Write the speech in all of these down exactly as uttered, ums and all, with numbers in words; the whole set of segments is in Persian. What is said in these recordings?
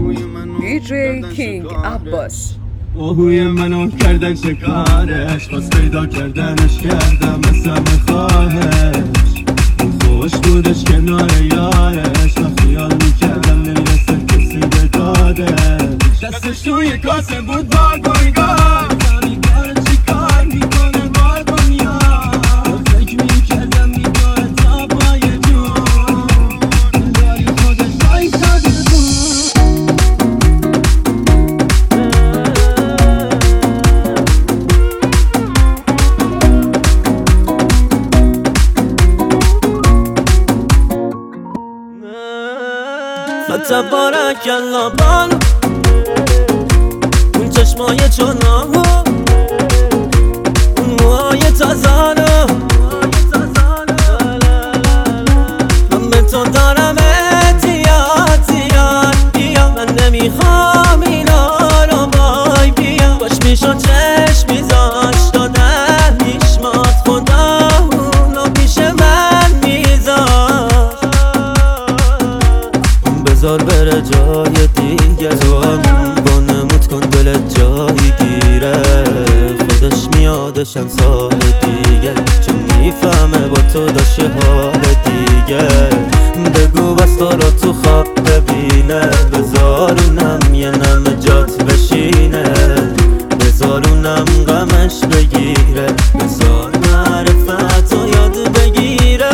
دی جی کینگ عباس. آهوی منو کردن شکارش، باز پیدا کردنش کردم مثل خواهش. خوش بودش کنار یارش، من خیال میکردم نمیرسه کسی به دادش. دستش توی کاسه بود با گرگاه، زمی کار چی کار میکنه با دنیا. فکر میکردم میگاه تا پای جون، داری خودش بایستاده بود. فتبارک الله بانو اون چشمای چنانو، اون موهای تازانو، من به تو دارم احتیاطیات. بیا من نمیخوام اینا رو بای بیا. باش میشو چشم میذاش دادن میشمات خدا اونو پیش من میذاش. بذار بره جای دیگه، تو هم بانموت کن دلت جایی گیره. خودش میادشم سال دیگه، چون میفهمه با تو داشته حال دیگه. بگو بس تو رو تو خواب ببینه، بذارونم یه نم جات بشینه. بذارونم غمش بگیره، بذار معرفت رو یاد بگیره.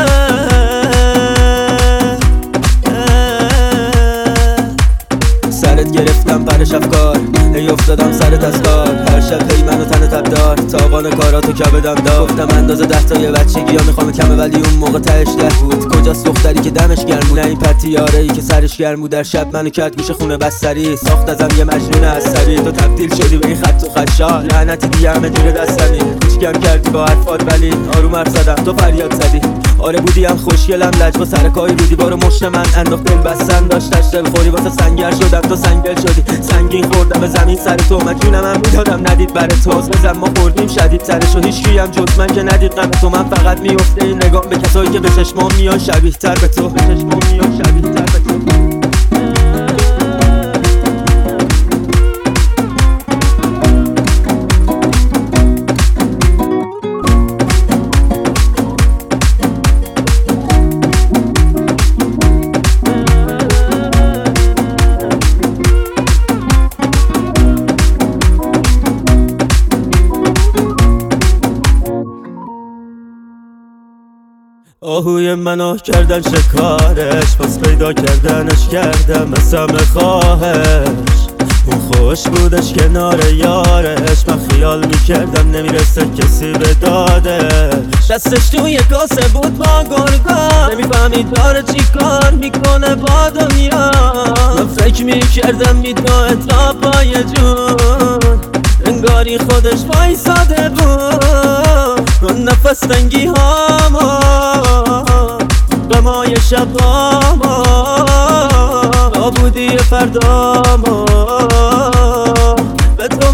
سرت گرفتم پرش افکار، هی افتادم سرت از کار. هر شب هی منو تن تب دار، تاوان کاراتو کبدم دار. گفتم اندازه ده تای بچگی ها میخوام کمه، ولی اون موقع تهش ده بود. کجاست دختری که دمش گرم بود؟ نه این پتیاره ای که سرش گرم بود. در شب منو کرد گوشه خونه بستری، ساخت ازم یه مجنون عصبی. تو تبدیل شدی به این خط و خشال، لعنتی دیگه همه جور دستمی. کوچیکم کردی با حرفات ولی آروم حرف زدم، تو فریاد زدی. آره بودی هم خوشگلم، لجبا سرکایی بودی. بارو مشت من انداخت دل بستن، داشتش دل خوری واسه سنگر شدم. تو سنگل شدی، سنگین خوردم به زمین سر تو. من جونم هم میدادم ندید برای تو. بزن ما خوردیم شدید سرشو، هیچ کیم جز من که ندید غم تو. من فقط میفته این نگام به کسایی که به چشمام میان شبیه تر به تو، به چشمام میان شبیه تر به تو. آهوی منو کردن شکارش، باز پیدا کردنش کردم مثل خواهش. اون خوش بودش کنار یارش، من خیال میکردم نمیرسه کسی به دادش. دستش توی کاسه بود با گرگا، نمیفهمید داره چی کار میکنه با دنیا. من فکر میکردم میدوه تا پای جون، انگاری خودش وایساده بود. من نفس تنگی هاما غمای شباما، نابودی فرداما. به تو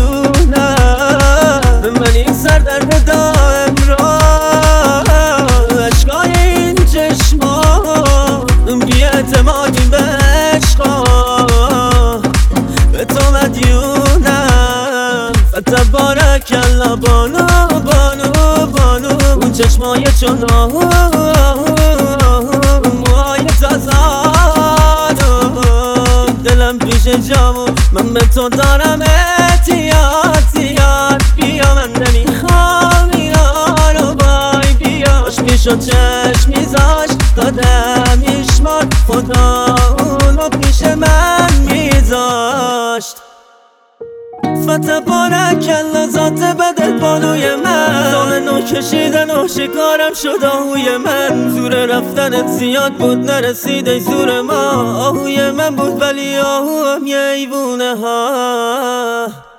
مدیونم من این سردرد دائم را. عشقای این چشما بی اعتمادی به عشقا. به تو مدیونم فتبارک الله بانو بانو بانو. اون چشمای چنانو، موهای تازانو، دلم پیش جامو. من به تو دارم احتیاطیات. بیا من نمیخوام اینا رو بای بیا. باش میشو چشم میذاش دادم میشمار خدا اونو پیش من میذاشت. فتبارک الله ذات بدت بانوی من، زان نو کشیدن و شکارم شد آهوی من. زور رفتنت زیاد بود نرسید ای زور ما. آهوی من بود ولی آهو هم یه ایوونه ها.